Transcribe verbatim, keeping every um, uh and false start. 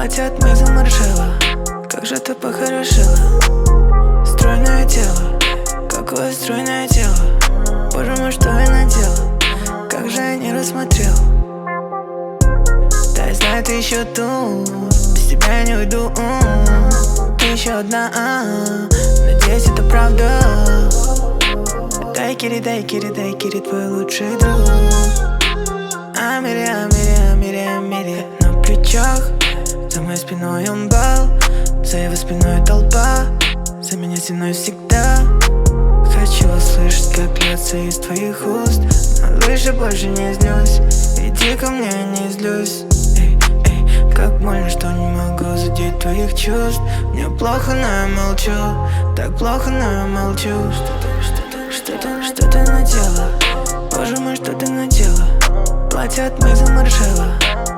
Платье от моих заморжело. Как же ты похорошела. Стройное тело, какое стройное тело. Боже мой, что я надела. Как же я не рассмотрел. Да, я знаю, ты еще тут. Без тебя я не уйду. Ты еще одна. Надеюсь, это правда. Дай кири, дай кири, дай кири, твой лучший друг. Амири, амири, амири, амири. На плечах, за моей спиной он был, за его спиной толпа, за меня стеной всегда. Хочу услышать, как льется из твоих уст. На лыжи больше не злюсь. Иди ко мне, не злюсь. Эй, эй, как больно, что не могу задеть твоих чувств. Мне плохо, но я молчу. Так плохо, но я молчу. Что ты, что ты, что ты, что ты надела? Боже мой, что ты надела? Платье от моих заморжело.